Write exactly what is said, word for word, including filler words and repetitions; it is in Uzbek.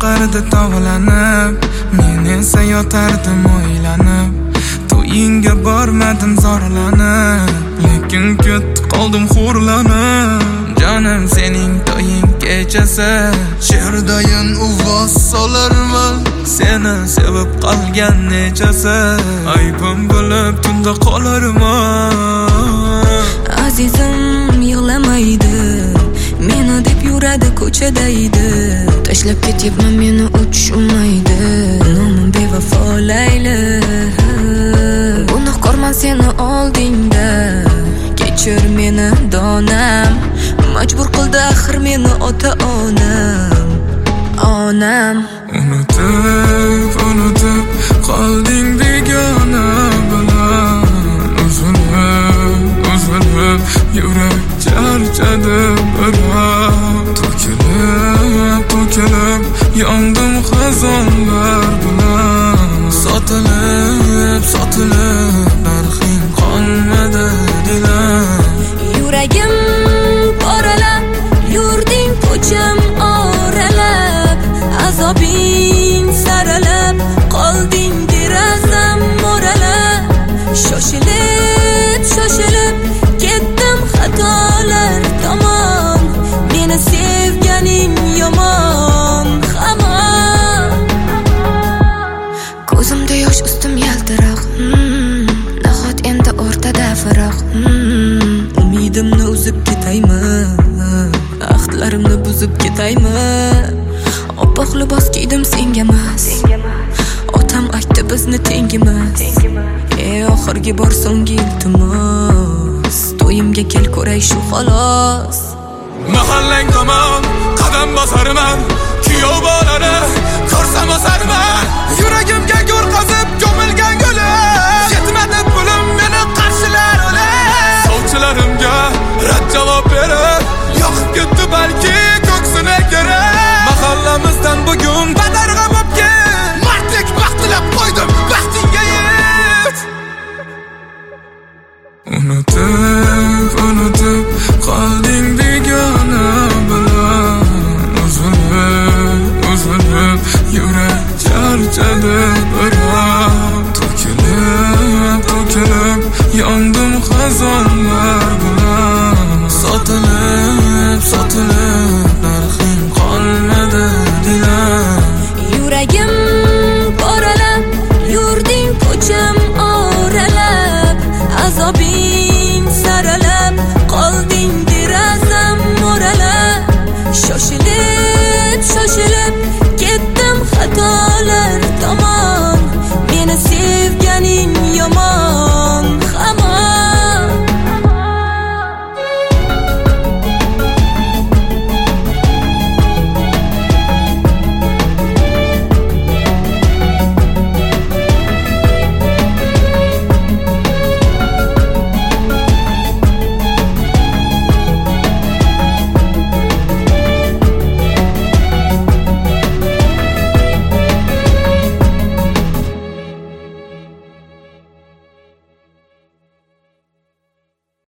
boqardi tovlanib, men esa yotardim o'ylanib. To'yingga bormadim zorlanib, lekin ketdi qoldim xo'rlanib. Jonim sening to'ying kechasi, she'rdayin uvoz solarman. Seni sevib qolgan nechasi, aybim bo'lib tunda qolarman. Azizim yig'lamaydi, meni deb yuradi ko'chada edi. Tashlab ketyapman meni uchmaydi, nomim bevafo Layli. Gunohkorman seni oldingda, kechir meni donam. Majbur qildi axir meni ota-onam, onam. Unutib, unutib qolding begona bilan. Uzilib, uzilib yurak charchadi biroq. To'kilib, to'kilib yondim xazonlar bilan. Sotilib, sotilib narxing qolmadi dilam. Yuragim poralab, yurding ko'cham oralab. Azobing saralab, qolding derazam mo'ralab. Shoshilib, shoshilib ketdim xatolar tomon. Meni sevganing yomon hamon. Ko'zimda yosh, ustim yaltiroq. hmm, Nahot endi o'rtada firoq. hmm, Umidimni uzib ketaymi, ahdlarimni buzib ketaymi. Oppoq libos kiydim senga emas, otam aytdi bizni tengimas. Ey oxirgi bor so'nggi iltimos, to'yimga kel ko'ray shu xolos. Mahallang tomon qadam bosarman, kuyov bolani ko'rsam osarman. Yuragimga go'r qazib ko'milgan guli.